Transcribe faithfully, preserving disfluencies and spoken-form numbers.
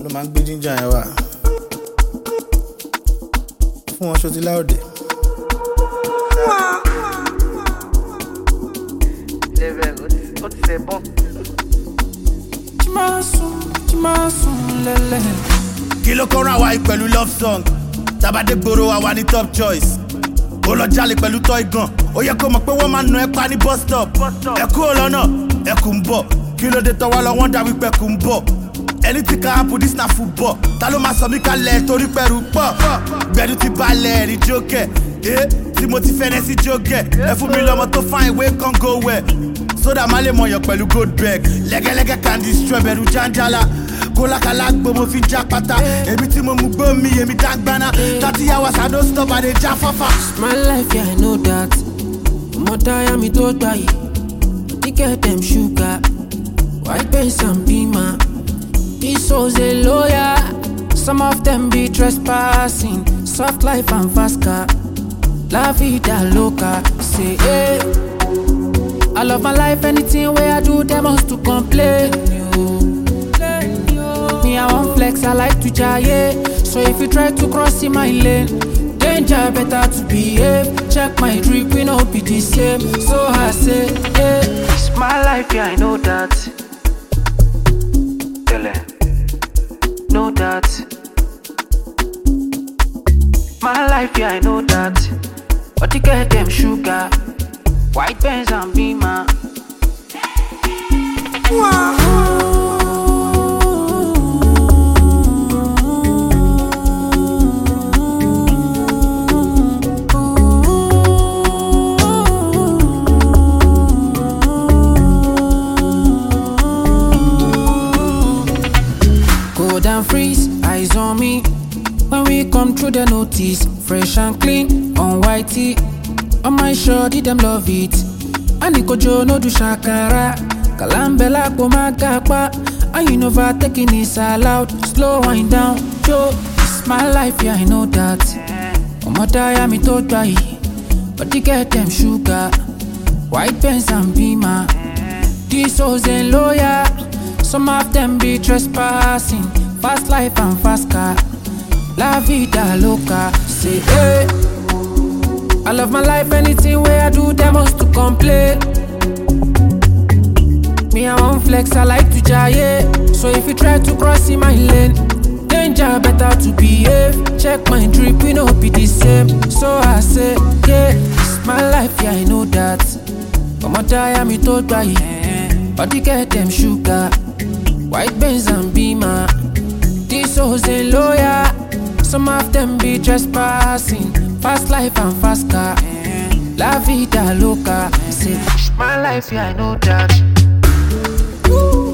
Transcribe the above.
ló máa ń gbé ginger yẹn wá fún wọn ṣó ti láòdè. ó ti ṣe bọ́. tí máa sùn tí máa sùn lẹ́lẹ̀. kí ló kọ́ra wa yìí pẹ̀lú love song tabade gbòòrò wa wà ní top choice ó lọ jalè pẹ̀lú toy gun ó yẹ kó mọ̀ pé wọ́n máa nà ẹ́ pa ní bus stop ẹ kúrò lọ́nà ẹ kù ń bọ̀ kí ló dé tọ́wọ́ lọ wọ́n dà wípé kù ń bọ̀ ẹni tí ká happen this na football ta ló máa sọ mí kalẹ̀ torí pẹ̀rù pọ̀ gbẹ̀dú ti balẹ̀ ẹ̀rí jókè ẹ́ tí mo ti fẹ́rẹ́ sí jókè ẹ fún mi lọ́mọ tó fine wey kan go well sódà má lè mọ̀yàn pẹ̀lú gold bag lẹ́gẹ́lẹ́gẹ́ candy strawberry janjala kólàkàlà gbó mo fi já pátá èmi tí mo mú gbó mi èmi dágbáná thirty hours I don't stop I dey já fáfá. My life yeah I know that ọmọ táyà mi tó gbà yìí body get dem sugar white paint and beamer these souls dey loyal some of them be trespassing soft life and fast car la vida loca say hey. I love my life anything wey I do dem must to complain. Me, I want flex, I like to jaye. So if you try to cross in my lane, danger better to behave. Check my drip, we no be the same. So I say, yeah, It's my life, yeah, I know that. Tele, know that. My life, yeah, I know that. But you get them sugar, white pens and beamer. wow. And freeze, eyes on me. When we come through the notice, fresh and clean, on whitey. On my shorty, them love it. Aniko Jo no do shakara. Kalambela pomagapa. And you never taking this allowed. Slow wind down, Joe. It's my life, yeah, I know that. Omotaya mi to dry. But you get them sugar. White pens and beamer. These souls ain't loyal. Some of them be trespassing. Fast life and fast car, la vida loca. Say hey, I love my life. Anything way I do, them must to complain. Me I want flex, I like to jaye. So if you try to cross in my lane, danger better to behave. Check my drip, we no be the same. So I say yeah, it's my life, yeah I know that. I'ma die, me to die. Body get them sugar, white Benz and Beamer. These souls ain't loyal. Some of them be trespassing. Fast life and fast car, la vida loca. Say, My life, yeah, I know that. Ooh.